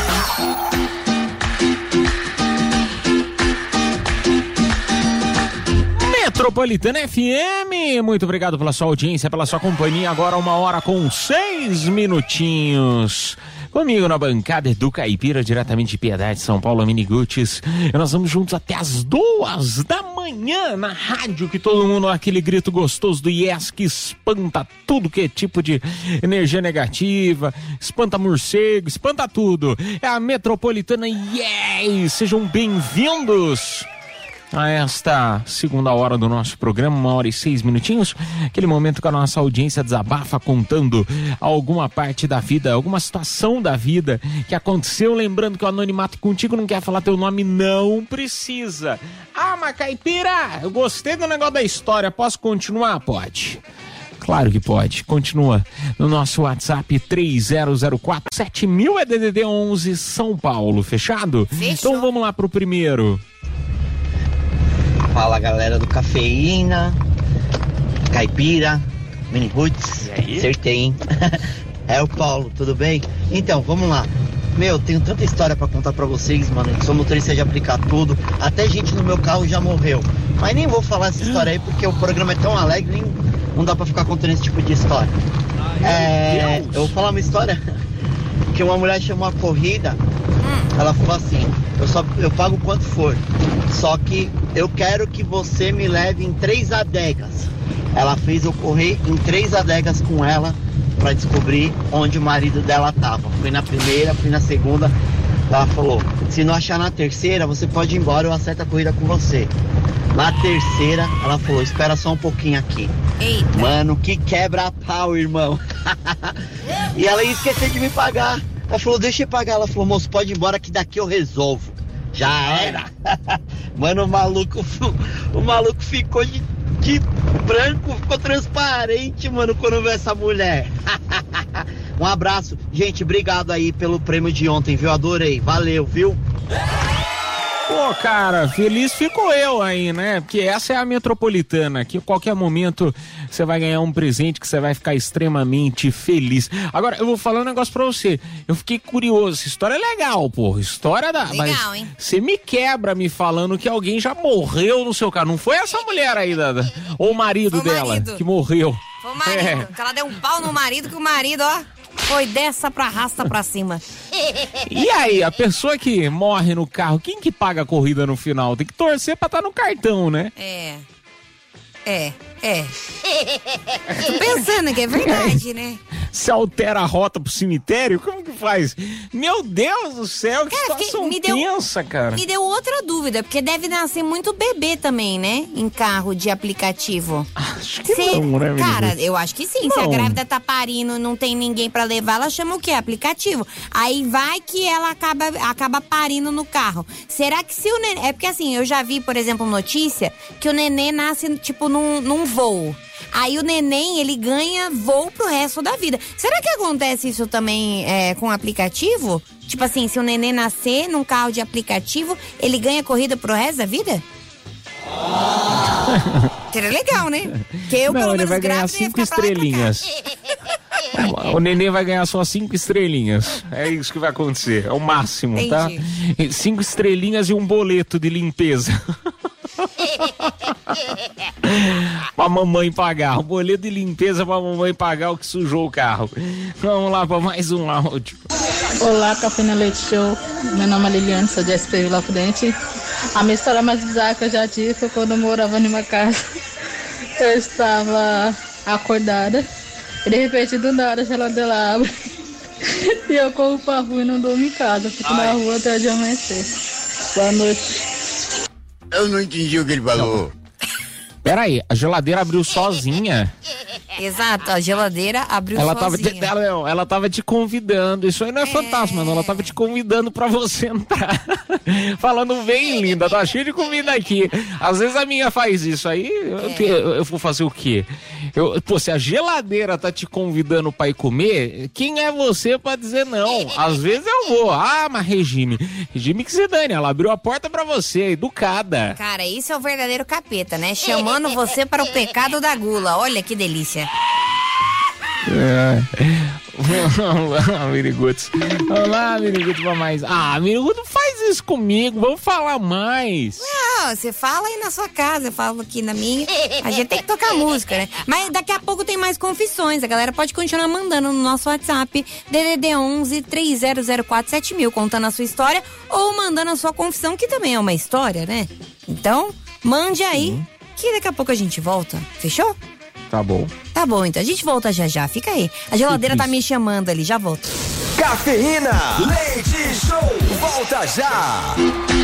Metropolitana FM, muito obrigado pela sua audiência, pela sua companhia. Agora 1h06. Comigo na bancada Edu Caipira, diretamente de Piedade, São Paulo, Miniguts. E nós vamos juntos até as 2 da manhã na rádio, que todo mundo, aquele grito gostoso do Yes, que espanta tudo que é tipo de energia negativa, espanta morcego, espanta tudo. É a Metropolitana Yes! Sejam bem-vindos a esta segunda hora do nosso programa, 1h06, aquele momento que a nossa audiência desabafa contando alguma parte da vida, alguma situação da vida que aconteceu, lembrando que o anonimato contigo não quer falar teu nome, não precisa. Ah, mas Caipira, eu gostei do negócio da história, posso continuar? Pode. Claro que pode. Continua no nosso WhatsApp 30047000, é DDD 11 São Paulo, fechado? Fechou. Então vamos lá pro primeiro. Fala, galera do Cafeína, Caipira, Mini Roots, acertei, hein? É o Paulo, tudo bem? Então, vamos lá. Tenho tanta história pra contar pra vocês, mano. Eu sou motorista de aplicar tudo, até gente no meu carro já morreu. Mas nem vou falar essa história aí, porque o programa é tão alegre, não dá pra ficar contando esse tipo de história. Eu vou falar uma história que uma mulher chamou a corrida. Ela falou assim, eu pago quanto for, só que eu quero que você me leve em 3 adegas. Ela fez eu correr em 3 adegas com ela pra descobrir onde o marido dela tava. Fui na primeira, fui na segunda. Ela falou, se não achar na terceira, você pode ir embora, eu acerto a corrida com você. Na terceira, ela falou, espera só um pouquinho aqui. Eita. Mano, que quebra-pau, irmão. E ela ia esquecer de me pagar. Ela falou, deixa eu pagar. Ela falou, moço, pode ir embora que daqui eu resolvo. Já era. Mano, o maluco ficou de branco, ficou transparente, mano, quando viu essa mulher. Um abraço. Gente, obrigado aí pelo prêmio de ontem, viu? Adorei. Valeu, viu? Pô, cara, feliz fico eu aí, né? Porque essa é a Metropolitana, que a qualquer momento você vai ganhar um presente que você vai ficar extremamente feliz. Agora, eu vou falar um negócio pra você. Eu fiquei curioso, essa história é legal, pô. História da... Legal, mas hein? você me quebra me falando que alguém já morreu no seu carro. Não foi essa mulher aí, ou o marido dela que morreu. Foi o marido, que ela deu um pau no marido, que o marido, ó, foi dessa pra arrasta pra cima. E aí, a pessoa que morre no carro, quem que paga a corrida no final? Tem que torcer pra estar no cartão, né? Tô pensando que é verdade, né? Se altera a rota pro cemitério, como que faz? Meu Deus do céu, que situação tensa, cara. Me deu outra dúvida, porque deve nascer muito bebê também, né? Em carro de aplicativo. Acho que não, né, menino? Cara, eu acho que sim. Não. Se a grávida tá parindo, não tem ninguém pra levar, ela chama o quê? Aplicativo. Aí vai que ela acaba parindo no carro. Será que se o neném... É porque assim, eu já vi, por exemplo, notícia que o neném nasce, tipo, num voo. Aí o neném, ele ganha voo pro resto da vida. Será que acontece isso também com aplicativo? Tipo assim, se o neném nascer num carro de aplicativo, ele ganha corrida pro resto da vida? Seria legal, né? Que eu, não, ele vai ganhar 5 estrelinhas. O neném vai ganhar só 5 estrelinhas. É isso que vai acontecer. É o máximo, entendi. Tá? 5 estrelinhas e um boleto de limpeza. Pra mamãe pagar. O boleto de limpeza pra mamãe pagar o que sujou o carro. Vamos lá pra mais um áudio. Olá, Cafeína Leite Show. Meu nome é Liliane, sou de SP Vila Prudente. A minha história mais bizarra que eu já tive foi quando eu morava numa casa. Eu estava acordada e de repente do nada a geladeira abre e eu corro pra rua e não durmo em casa. Fico na rua até o dia amanhecer. Boa noite. Eu não entendi o que ele falou. Peraí, a geladeira abriu sozinha? Exato, a geladeira abriu sozinha. Ela tava te convidando. Isso aí não é fantasma, não. Ela tava te convidando pra você entrar. Falando, vem, linda, tá cheio de comida aqui. Às vezes a minha faz isso aí. Eu vou fazer o quê? Se a geladeira tá te convidando pra ir comer, quem é você pra dizer não? Às vezes eu vou. Ah, mas Regime que se dane. Ela abriu a porta pra você, educada. Cara, isso é o verdadeiro capeta, né? Chamando você para o pecado da gula. Olha que delícia. Olá, Miriguts. Olá, Miriguts, pra mais. Ah, Miriguts, não faz isso comigo. Vamos falar mais. Não, você fala aí na sua casa, eu falo aqui na minha. A gente tem que tocar música, né? Mas daqui a pouco tem mais confissões. A galera pode continuar mandando no nosso WhatsApp DDD 11 3004 7000, contando a sua história ou mandando a sua confissão, que também é uma história, né? Então, mande aí, que daqui a pouco a gente volta. Fechou? Tá bom. Tá bom, então a gente volta já. Fica aí. A geladeira tá me chamando ali, já volto. Cafeína, Leite Show, volta já.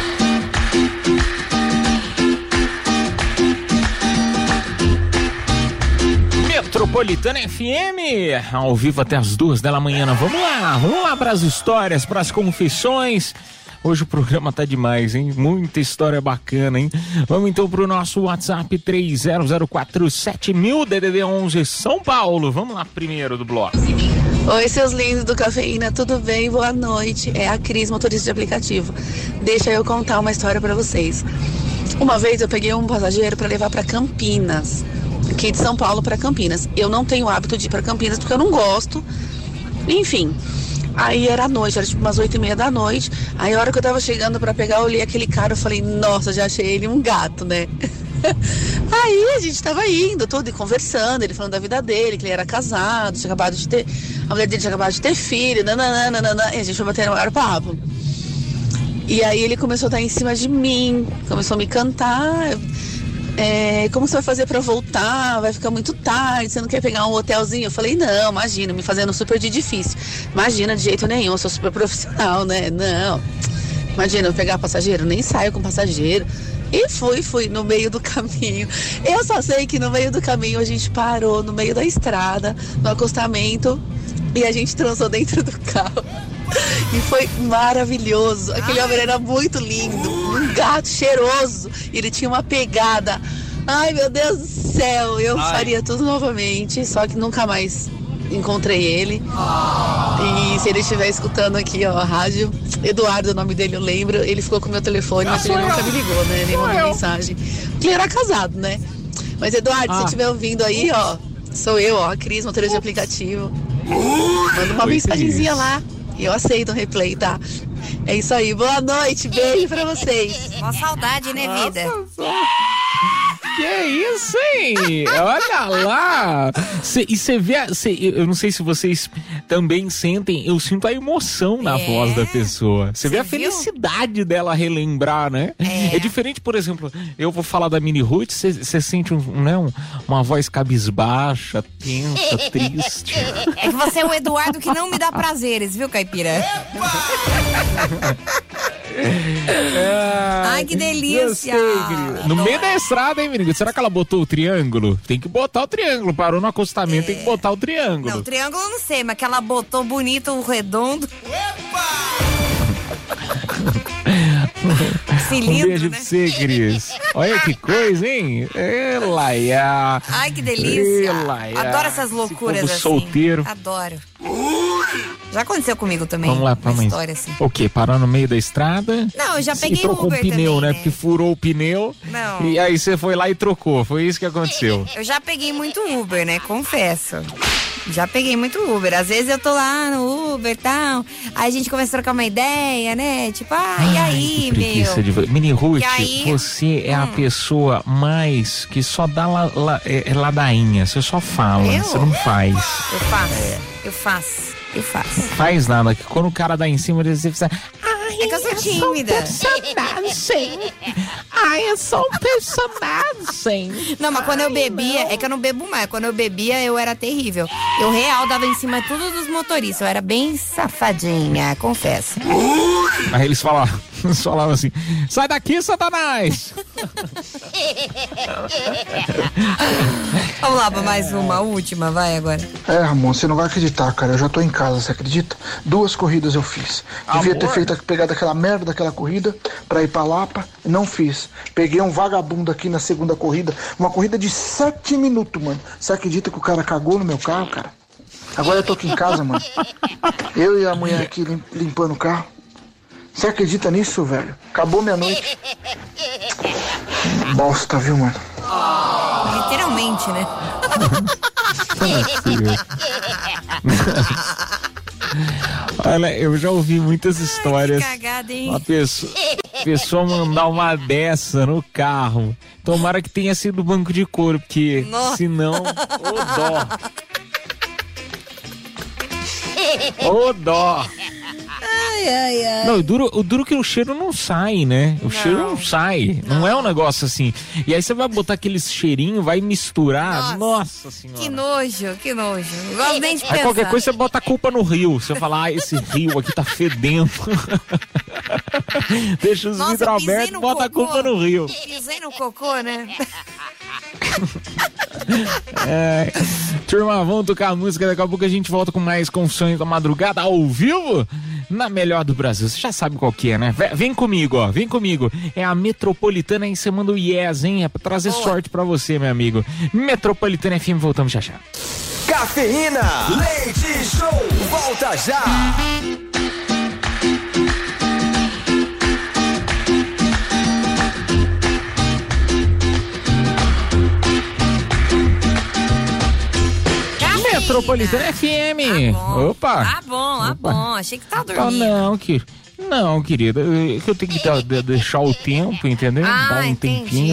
Metropolitana FM, ao vivo até as 2 da manhã. Vamos lá para as histórias, para as confissões. Hoje o programa tá demais, hein? Muita história bacana, hein? Vamos então pro nosso WhatsApp 3004 7000, DDD 11 São Paulo. Vamos lá primeiro do bloco. Oi, seus lindos do Cafeína, tudo bem? Boa noite. É a Cris, motorista de aplicativo. Deixa eu contar uma história pra vocês. Uma vez eu peguei um passageiro pra levar pra Campinas, aqui de São Paulo pra Campinas. Eu não tenho hábito de ir pra Campinas porque eu não gosto. Enfim... Aí era noite, era tipo umas 8h30 da noite. Aí a hora que eu tava chegando pra pegar, eu olhei aquele cara, eu falei, nossa, já achei ele um gato, né? Aí a gente tava indo, todo e conversando, ele falando da vida dele, que ele era casado, tinha acabado de ter, a mulher dele tinha acabado de ter filho, nananana, e a gente foi bater no maior papo. E aí ele começou a estar em cima de mim, começou a me cantar. Como você vai fazer pra voltar? Vai ficar muito tarde, você não quer pegar um hotelzinho? Eu falei, não, imagina, me fazendo super de difícil. Imagina, de jeito nenhum, eu sou super profissional, né? Não, imagina, eu pegar passageiro, nem saio com passageiro. E fui no meio do caminho. Eu só sei que no meio do caminho a gente parou no meio da estrada, no acostamento, e a gente transou dentro do carro. E foi maravilhoso. Aquele homem era muito lindo, um gato cheiroso. E ele tinha uma pegada. Ai, meu Deus do céu, eu faria tudo novamente, só que nunca mais encontrei ele. E se ele estiver escutando aqui, ó, a rádio, Eduardo, o nome dele eu lembro, ele ficou com o meu telefone, mas ele nunca me ligou, né? Nem mandou mensagem. Porque ele era casado, né? Mas Eduardo, se você estiver ouvindo aí, ó, sou eu, ó, a Cris, motorista de aplicativo. Manda uma mensagenzinha lá. E eu aceito o replay, tá? É isso aí. Boa noite. Beijo pra vocês. Uma saudade, né, vida? Que isso, hein? Olha lá! E você vê, eu não sei se vocês também sentem, eu sinto a emoção na voz da pessoa. Você vê a felicidade dela relembrar, né? É diferente, por exemplo, eu vou falar da Mini Ruth, você sente uma voz cabisbaixa, tensa, triste. É que você é o Eduardo que não me dá prazeres, viu, Caipira? Ai, que delícia! No meio da estrada, hein, menino? Será que ela botou o triângulo? Tem que botar o triângulo. Parou no acostamento, tem que botar o triângulo. Não, o triângulo eu não sei, mas que ela botou bonito o redondo. Cilindro, um beijo pra você, Cris. Olha que coisa, hein? Elaia. Ai, que delícia. Adoro essas loucuras assim. Solteiro. Adoro. Já aconteceu comigo também. Vamos lá, uma história assim. O quê? Parou no meio da estrada? Não, eu já peguei e trocou Uber um pneu, também, né? Porque furou o pneu. Não. E aí você foi lá e trocou. Foi isso que aconteceu. Eu já peguei muito Uber, né? Confesso. Já peguei muito Uber. Às vezes eu tô lá no Uber e tal. Aí a gente começa a trocar uma ideia, né? Tipo, e aí, meu? Mini Ruth, você é a pessoa mais que só dá ladainha. Você só fala, você não faz. Eu faço. Faz nada, que quando o cara dá em cima, você fica... É que eu sou tímida. Eu sou um personagem. Não, mas quando eu bebia, é que eu não bebo mais. Quando eu bebia, eu era terrível. Eu real dava em cima de todos os motoristas. Eu era bem safadinha, confesso. Aí eles falavam assim: sai daqui, Satanás! Vamos lá pra mais uma, última, vai agora. Ramon, você não vai acreditar, cara. Eu já tô em casa, você acredita? 2 corridas eu fiz. Devia ter pegado aquela merda daquela corrida pra ir pra Lapa. Não fiz. Peguei um vagabundo aqui na segunda corrida. Uma corrida de 7 minutos, mano. Você acredita que o cara cagou no meu carro, cara? Agora eu tô aqui em casa, mano. Eu e a mulher aqui limpando o carro. Você acredita nisso, velho? Acabou minha noite. Bosta, viu, mano? Literalmente, né? Olha, eu já ouvi muitas histórias. Que cagada, hein? Uma pessoa mandar uma dessa no carro. Tomara que tenha sido banco de couro, porque senão, ô dó. Ai. Não, o duro que o cheiro não sai, né? O cheiro não sai. Não é um negócio assim. E aí você vai botar aqueles cheirinhos, vai misturar. Nossa senhora. Que nojo. Eu gosto nem de pensar. Aí qualquer coisa você bota a culpa no rio. Você fala, esse rio aqui tá fedendo. Deixa os vidros abertos e bota a culpa no rio. Pisei no cocô, né? Turma, vamos tocar a música. Daqui a pouco a gente volta com mais Confissões da Madrugada ao vivo na melhor do Brasil. Você já sabe qual que é, né? Vem comigo, ó. Vem comigo. É a Metropolitana aí, você manda o yes, hein? É pra trazer sorte pra você, meu amigo. Metropolitana FM, voltamos já. Cafeína, Leite Show, volta já. Metropolitana FM. Opa. Tá bom. Achei que tá dormindo. Não, querida. Eu tenho que deixar o tempo, entendeu? Dar um tempinho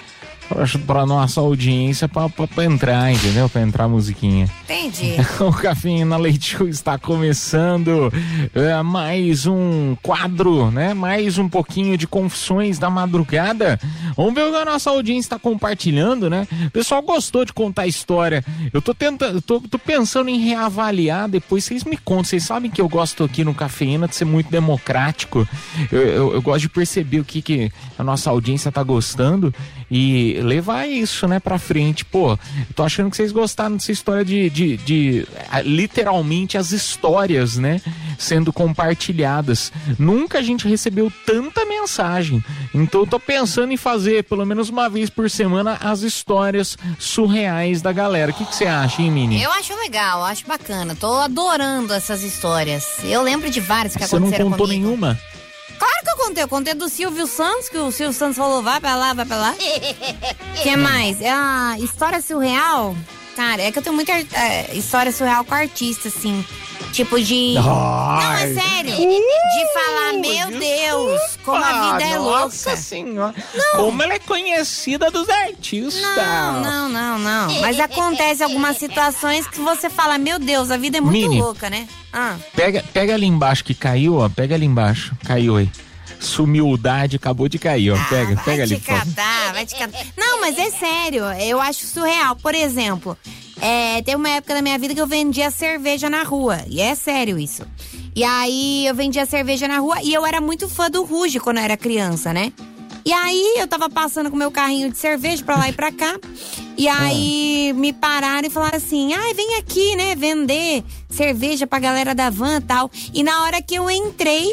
pra nossa audiência pra entrar, entendeu? Pra entrar a musiquinha. Entendi. O Cafeína Leite Show está começando mais um quadro, né? Mais um pouquinho de Confissões da Madrugada. Vamos ver o que a nossa audiência está compartilhando, né? O pessoal gostou de contar a história. Eu tô pensando em reavaliar depois. Vocês me contam. Vocês sabem que eu gosto aqui no Cafeína de ser muito democrático. Eu gosto de perceber o que a nossa audiência tá gostando e levar isso, né, pra frente. Pô, eu tô achando que vocês gostaram dessa história de literalmente as histórias, né, sendo compartilhadas. Nunca a gente recebeu tanta mensagem. Então eu tô pensando em fazer pelo menos uma vez por semana as histórias surreais da galera. O que você acha, hein, Mini? Eu acho legal, acho bacana. Tô adorando essas hisórias. Eu lembro de várias que aconteceram comigo. Você não contou nenhuma? Claro que eu contei do Silvio Santos, que o Silvio Santos falou, vai pra lá. Que mais? É a história surreal, cara, é que eu tenho muita história surreal com artista, assim, tipo de... Não, é sério, de falar, meu Deus, como a vida é louca. Nossa senhora, como ela é conhecida dos artistas. Não, mas acontece algumas situações que você fala, meu Deus, a vida é muito louca, né? Pega ali embaixo que caiu, ó. Pega ali embaixo. Caiu aí. Sumildade acabou de cair, ó. Pega ali. Vai te catar. Não, mas é sério. Eu acho surreal. Por exemplo, teve uma época da minha vida que eu vendia cerveja na rua. E é sério isso. E aí eu vendia cerveja na rua e eu era muito fã do Ruge quando eu era criança, né? E aí eu tava passando com meu carrinho de cerveja pra lá e pra cá. E aí me pararam e falaram assim, vem aqui, né, vender cerveja pra galera da van e tal. E na hora que eu entrei,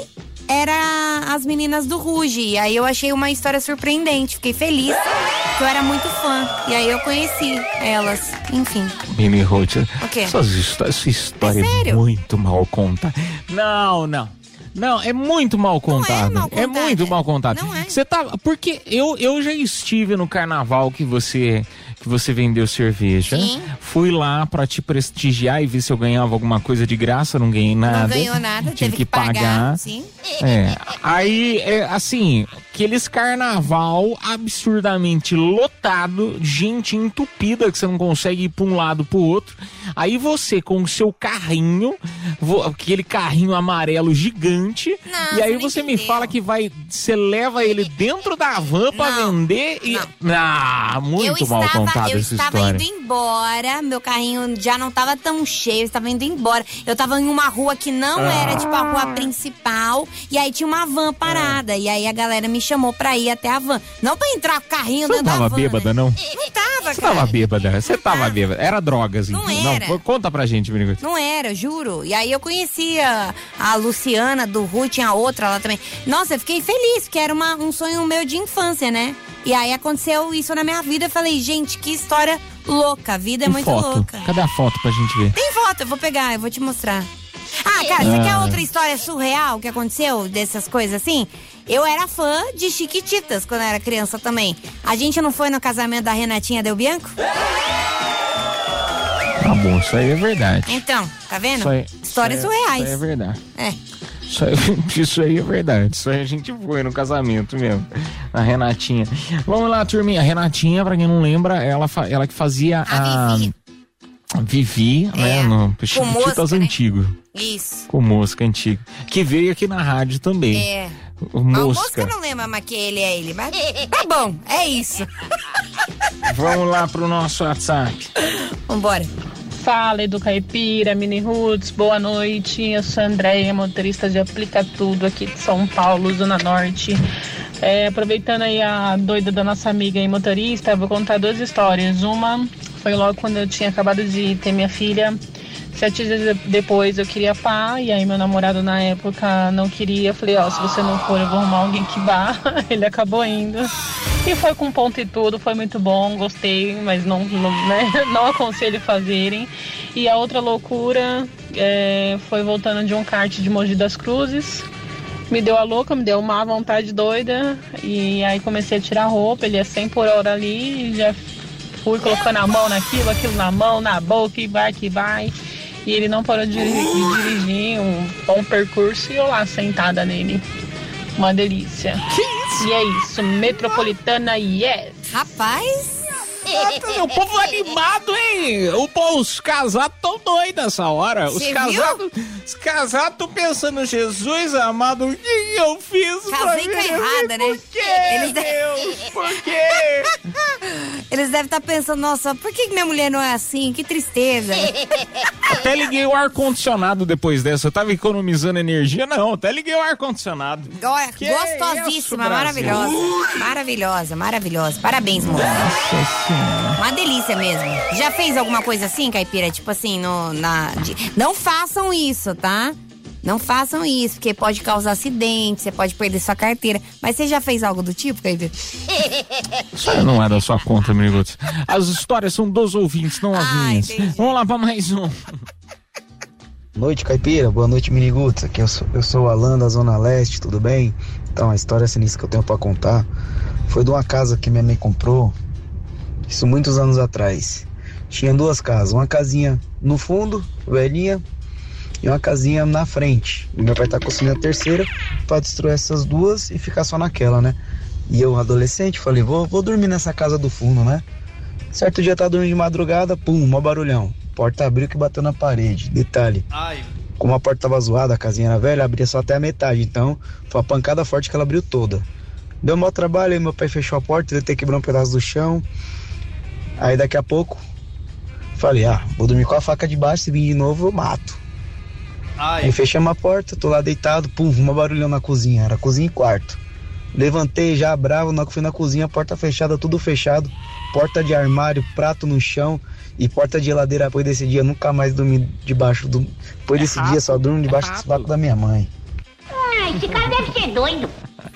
era as meninas do Ruge. E aí eu achei uma história surpreendente. Fiquei feliz, porque eu era muito fã. E aí eu conheci elas, enfim. Mini Ruth, o quê? Essa história é muito mal contada. Não, é muito mal contado. É muito mal contado. Você tá. Porque eu já estive no carnaval que você vendeu cerveja. Sim. Fui lá pra te prestigiar e ver se eu ganhava alguma coisa de graça. Não ganhei nada. Não ganhou nada, tive que pagar. Sim. Aí, assim, aqueles carnaval absurdamente lotado, gente entupida que você não consegue ir pra um lado pro outro. Aí você com o seu carrinho, aquele carrinho amarelo gigante, e aí você me fala que você leva ele dentro da van pra vender e... muito mal contado essa história. Eu estava indo embora, meu carrinho já não estava tão cheio, eu estava indo embora. Eu estava em uma rua que não era tipo a rua principal, e aí tinha uma van parada, e aí a galera me chamou pra ir até a van. Não pra entrar com o carrinho dentro da van. Você tava bêbada, não? Não tava, Você cara. tava bêbada, você tava bêbada. Era drogas, Não então. era. Não, conta pra gente, menino. Não era, juro. E aí eu conhecia a Luciana do Ru, tinha outra lá também. Nossa, eu fiquei feliz, porque era um sonho meu de infância, né? E aí aconteceu isso na minha vida. Eu falei, gente, que história louca. A vida é muito louca. Cadê a foto pra gente ver? Tem foto, eu vou pegar, eu vou te mostrar. Cara, você quer outra história surreal que aconteceu dessas coisas assim? Eu era fã de Chiquititas quando eu era criança também. A gente não foi no casamento da Renatinha Del Bianco? Tá bom, isso aí é verdade. Então, tá vendo? Histórias surreais. Isso aí é verdade. Isso aí é verdade. Isso aí a gente foi no casamento mesmo. A Renatinha. Vamos lá, turminha. A Renatinha, pra quem não lembra, ela que fazia a Vivi, né? No Chiquititas antigo. Isso. Com Mosca antigo. Que veio aqui na rádio também. O Mosca não lembra mais que ele é ele, mas tá bom, é isso. Vamos lá pro nosso WhatsApp. Vambora. Fala, Edu Caipira, Mini Roots, boa noite. Eu sou a Andréia, motorista de Aplica Tudo aqui de São Paulo, Zona Norte. Aproveitando aí a doida da nossa amiga aí, motorista, eu vou contar 2 histórias. Uma foi logo quando eu tinha acabado de ter minha filha. 7 dias depois eu queria pá, e aí meu namorado na época não queria. Eu falei, se você não for, eu vou arrumar alguém que vá. Ele acabou indo. E foi com ponto e tudo, foi muito bom, gostei, mas não aconselho fazerem. E a outra loucura foi voltando de um kart de Mogi das Cruzes. Me deu a louca, me deu uma vontade doida. E aí comecei a tirar a roupa, ele ia 100 por hora ali, e já fui colocando a mão naquilo, aquilo na mão, na boca, e vai que vai. E ele não parou de dirigir, um bom percurso, e eu lá sentada nele. Uma delícia. Que isso? E é isso, Metropolitana, yes! Rapaz! O povo animado, hein? Os casados tão doidos nessa hora. Os casados estão pensando, Jesus amado, o que eu fiz? Casei com a errada, né? Por quê, Deus? Por quê? Eles devem estar pensando, nossa, por que minha mulher não é assim? Que tristeza. Até liguei o ar-condicionado depois dessa. Eu tava economizando energia? Não, até liguei o ar-condicionado. Gostosíssima, maravilhosa. Maravilhosa. Parabéns, moça. Uma delícia mesmo. Já fez alguma coisa assim, Caipira? Tipo assim, não façam isso, tá? Não façam isso, porque pode causar acidente, você pode perder sua carteira. Mas você já fez algo do tipo, Caipira? Isso aí não é da sua conta, amigos. As histórias são dos ouvintes, não as minhas. Entendi. Vamos lá pra mais um. Boa noite, Caipira. Boa noite, Miniguts. Aqui eu sou o Alan da Zona Leste, tudo bem? Então, a história sinistra que eu tenho pra contar foi de uma casa que minha mãe comprou, isso muitos anos atrás. Tinha 2 casas, uma casinha no fundo, velhinha, e uma casinha na frente. E meu pai tá construindo a terceira pra destruir essas 2 e ficar só naquela, né? E eu, adolescente, falei, vou dormir nessa casa do fundo, né? Certo dia, tá dormindo de madrugada, pum, mó barulhão. Porta abriu que bateu na parede. Detalhe, como a porta tava zoada, a casinha era velha, abria só até a metade. Então, foi uma pancada forte que ela abriu toda. Deu maior trabalho, aí meu pai fechou a porta, ele teve que quebrar um pedaço do chão. Aí daqui a pouco, falei, vou dormir com a faca de baixo, se vir de novo eu mato. Aí fechamos a porta, tô lá deitado, pum, uma barulhão na cozinha, era cozinha e quarto. Levantei já bravo, na hora que fui na cozinha, porta fechada, tudo fechado, porta de armário, prato no chão e porta de geladeira. Depois desse dia, nunca mais dormi debaixo do... Depois desse dia, só durmo debaixo do sovaco da minha mãe. esse cara deve ser doido.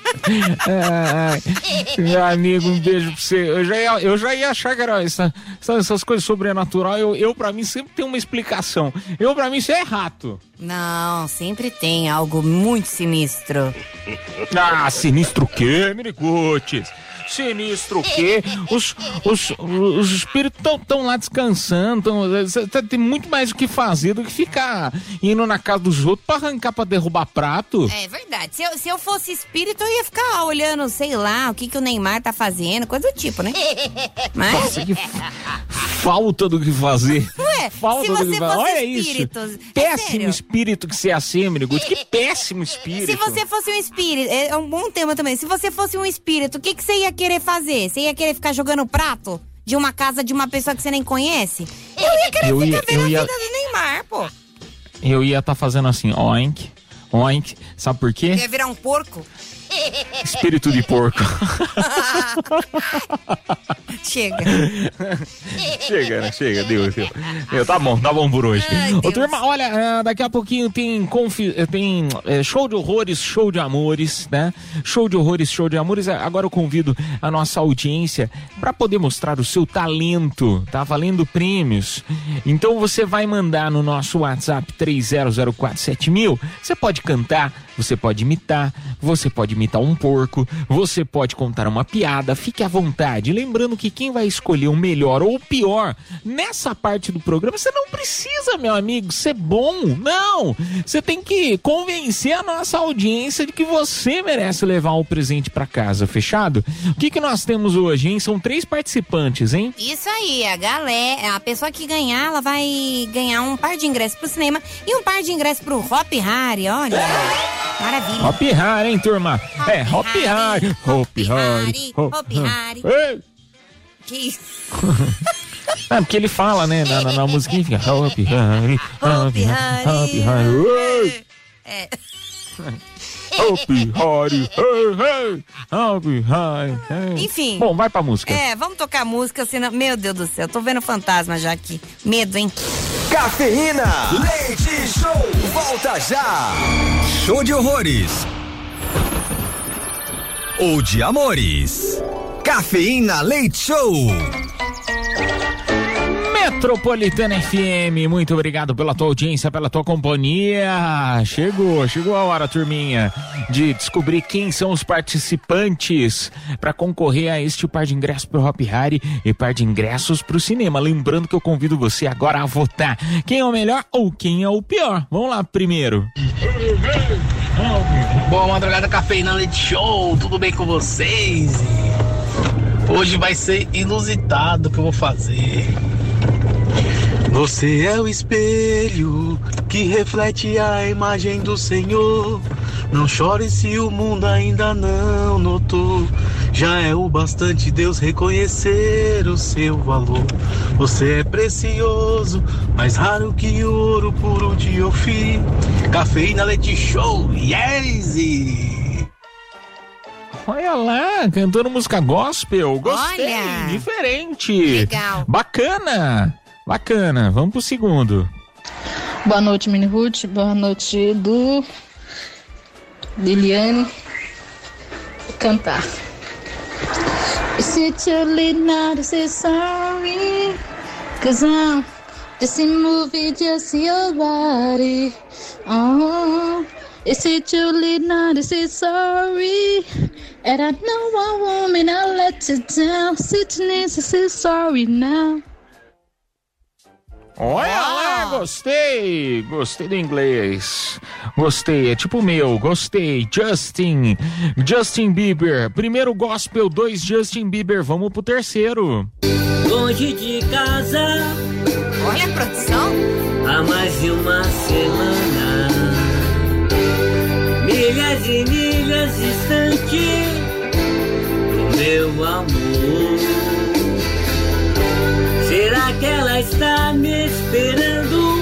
Meu amigo, um beijo pra você. Eu já ia achar que era essas coisas sobrenaturais. Eu pra mim sempre tem uma explicação. Pra mim isso é rato. Não, sempre tem algo muito sinistro. Ah, sinistro o quê, Miniguts? Sinistro o quê? Os espíritos estão lá descansando. Tem muito mais o que fazer do que ficar indo na casa dos outros pra arrancar, pra derrubar prato. É verdade. Se eu fosse espírito, eu ia ficar olhando, sei lá, o que o Neymar tá fazendo, coisa do tipo, né? Mas... Nossa, que falta do que fazer. Ué, falta se você fosse Olha espírito... isso. Péssimo espírito que você é assim, Miniguts. Que péssimo espírito. Se você fosse um espírito, é um bom tema também. Se você fosse um espírito, o que você ia querer fazer? Você ia querer ficar jogando prato de uma casa de uma pessoa que você nem conhece? Eu ia querer ficar vendo a vida do Neymar, pô. Eu ia estar fazendo assim, oink, oink. Sabe por quê? Ia virar um porco? Espírito de porco. Chega. Chega, né? Chega, Deus. Tá bom por hoje. Ô, turma, olha, daqui a pouquinho tem show de horrores, show de amores, né? Show de horrores, show de amores. Agora eu convido a nossa audiência para poder mostrar o seu talento. Tá valendo prêmios. Então você vai mandar no nosso WhatsApp 30047000. Você pode cantar, você pode imitar um porco, você pode contar uma piada, fique à vontade. Lembrando que quem vai escolher o melhor ou o pior nessa parte do programa, você não precisa, meu amigo, ser bom, não. Você tem que convencer a nossa audiência de que você merece levar o presente pra casa, fechado? O que nós temos hoje, hein? São 3 participantes, hein? Isso aí, a pessoa que ganhar, ela vai ganhar um par de ingressos pro cinema e um par de ingressos pro Hop Hari, olha. Maravilha. Hop Hari, hein, turma? Hop Hari. Que isso? Porque ele fala, né, na musiquinha, fica Hop Hari. Enfim. Bom, vai pra música. Vamos tocar música, senão... Meu Deus do céu, tô vendo fantasma já aqui. Medo, hein? Cafeína, Leite Show, volta já. Show de horrores ou de amores. Cafeína Leite Show. Metropolitana FM, muito obrigado pela tua audiência, pela tua companhia. Chegou a hora, turminha, de descobrir quem são os participantes para concorrer a este par de ingressos pro Hop Hari e par de ingressos pro cinema. Lembrando que eu convido você agora a votar quem é o melhor ou quem é o pior. Vamos lá primeiro. Boa madrugada, Cafeína Leite Show, tudo bem com vocês? Hoje vai ser inusitado o que eu vou fazer. Você é o espelho que reflete a imagem do Senhor. Não chore se o mundo ainda não notou. Já é o bastante Deus reconhecer o seu valor. Você é precioso, mais raro que ouro puro de Ofir. Cafeína Leite Show, yes! Olha lá, cantando música gospel. Gostei, olha, diferente. Legal. Bacana. Vamos pro segundo. Boa noite, Mini Ruth. Boa noite, Edu. Liliane. Cantar. Is it too late now to say sorry? 'Cause I'm just a movie, just your body. Oh, is it too late now to say sorry? And I know I won't and I'll let you down. Sitting needs to say sorry now. Olha lá, gostei do inglês, gostei, é tipo o meu, gostei. Justin Bieber, primeiro gospel, 2 Justin Bieber, vamos pro terceiro. Longe de casa, olha a produção, há mais de uma semana, milhas e milhas distante do meu amor. Será que ela está me esperando?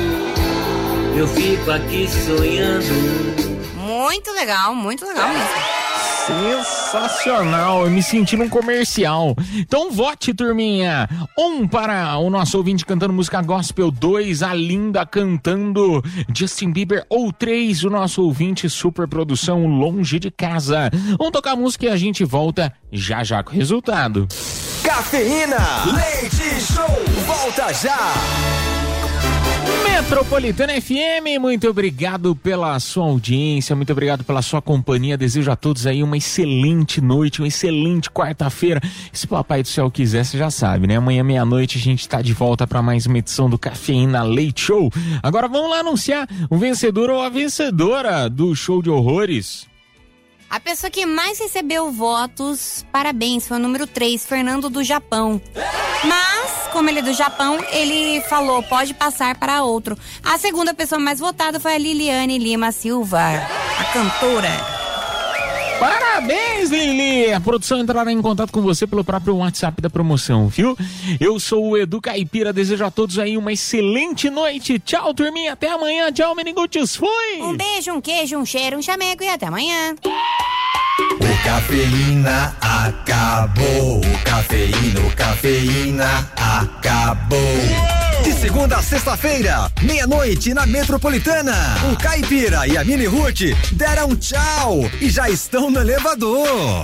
Eu fico aqui sonhando. Muito legal mesmo. Sensacional, eu me senti num comercial. Então vote, turminha. 1 para o nosso ouvinte cantando música gospel, 2 a Linda cantando Justin Bieber, ou 3 o nosso ouvinte superprodução Longe de Casa. Vamos tocar a música e a gente volta já com o resultado. Cafeína, leite show, volta já. Metropolitana FM, muito obrigado pela sua audiência, muito obrigado pela sua companhia. Desejo a todos aí uma excelente noite, uma excelente quarta-feira. Se o Papai do Céu quiser, você já sabe, né? Amanhã meia-noite a gente está de volta para mais uma edição do Cafeína Leite Show. Agora vamos lá anunciar o vencedor ou a vencedora do show de horrores. A pessoa que mais recebeu votos, parabéns, foi o número 3, Fernando do Japão. Mas, como ele é do Japão, ele falou, pode passar para outro. A segunda pessoa mais votada foi a Liliane Lima Silva, a cantora. Parabéns, Lili! A produção entrará em contato com você pelo próprio WhatsApp da promoção, viu? Eu sou o Edu Caipira, desejo a todos aí uma excelente noite. Tchau, turminha, até amanhã. Tchau, meniguts, fui! Um beijo, um queijo, um cheiro, um chamego e até amanhã. O Cafeína acabou. O Cafeína acabou. De segunda a sexta-feira, meia-noite na Metropolitana. O Caipira e a Mini Ruth deram tchau e já estão no elevador.